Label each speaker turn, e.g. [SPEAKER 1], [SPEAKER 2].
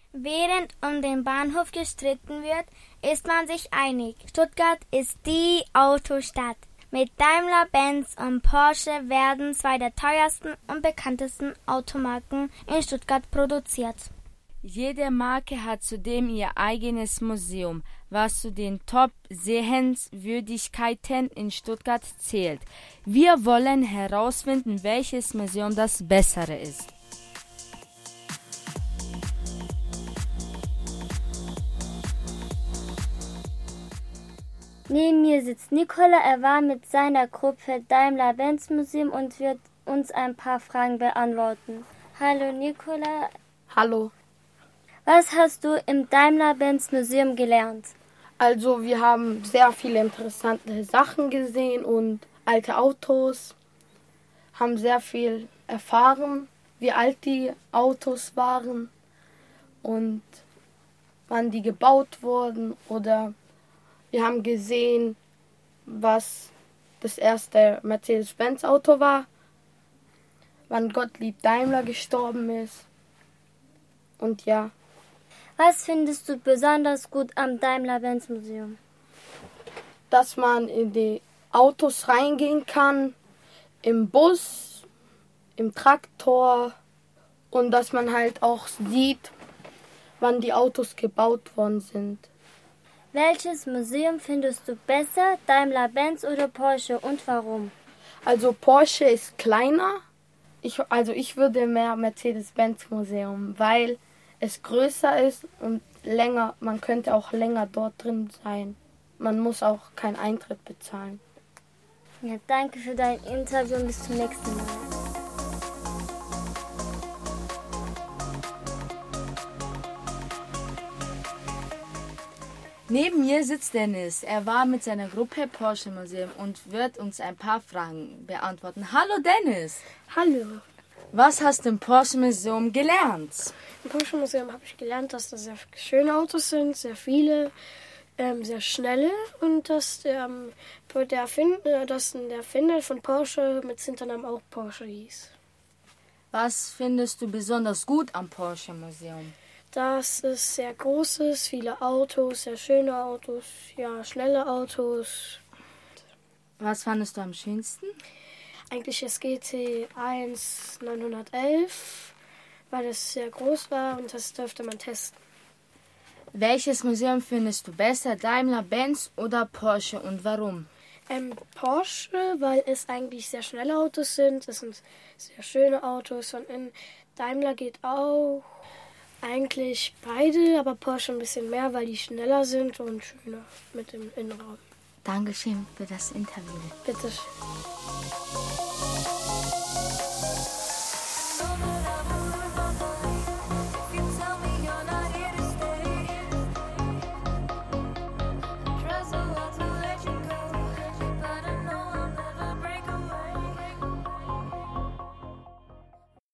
[SPEAKER 1] Während um den Bahnhof gestritten wird, ist man sich einig. Stuttgart ist die Autostadt. Mit Daimler, Benz und Porsche werden zwei der teuersten und bekanntesten Automarken in Stuttgart produziert.
[SPEAKER 2] Jede Marke hat zudem ihr eigenes Museum, was zu den Top-Sehenswürdigkeiten in Stuttgart zählt. Wir wollen herausfinden, welches Museum das bessere ist.
[SPEAKER 1] Neben mir sitzt Nicola. Er war mit seiner Gruppe Daimler-Benz Museum und wird uns ein paar Fragen beantworten. Hallo Nicola.
[SPEAKER 3] Hallo.
[SPEAKER 1] Was hast du im Daimler-Benz Museum gelernt?
[SPEAKER 3] Also wir haben sehr viele interessante Sachen gesehen und alte Autos, haben sehr viel erfahren, wie alt die Autos waren und wann die gebaut wurden. Oder wir haben gesehen, was das erste Mercedes-Benz-Auto war, wann Gottlieb Daimler gestorben ist. Und ja.
[SPEAKER 1] Was findest du besonders gut am Daimler-Benz Museum?
[SPEAKER 3] Dass man in die Autos reingehen kann, im Bus, im Traktor und dass man halt auch sieht, wann die Autos gebaut worden sind.
[SPEAKER 1] Welches Museum findest du besser, Daimler-Benz oder Porsche und warum?
[SPEAKER 3] Also Porsche ist kleiner. Ich würde mehr Mercedes-Benz-Museum, weil es größer ist und länger, man könnte auch länger dort drin sein. Man muss auch keinen Eintritt bezahlen.
[SPEAKER 1] Ja, danke für dein Interview und bis zum nächsten Mal.
[SPEAKER 2] Neben mir sitzt Dennis. Er war mit seiner Gruppe Porsche Museum und wird uns ein paar Fragen beantworten. Hallo Dennis.
[SPEAKER 4] Hallo.
[SPEAKER 2] Was hast du im Porsche Museum gelernt?
[SPEAKER 4] Im Porsche Museum habe ich gelernt, dass da sehr schöne Autos sind, sehr viele, sehr schnelle und dass der Erfinder von Porsche mit Hinternamen auch Porsche hieß.
[SPEAKER 2] Was findest du besonders gut am Porsche Museum?
[SPEAKER 4] Dass es sehr groß ist, viele Autos, sehr schöne Autos, ja, schnelle Autos.
[SPEAKER 2] Was fandest du am schönsten?
[SPEAKER 4] Eigentlich das GT1 911, weil es sehr groß war und das dürfte man testen.
[SPEAKER 2] Welches Museum findest du besser, Daimler, Benz oder Porsche und warum?
[SPEAKER 4] Porsche, weil es eigentlich sehr schnelle Autos sind. Es sind sehr schöne Autos. Und in Daimler geht auch eigentlich beide, aber Porsche ein bisschen mehr, weil die schneller sind und schöner mit dem Innenraum.
[SPEAKER 2] Dankeschön für das Interview.
[SPEAKER 4] Bitte.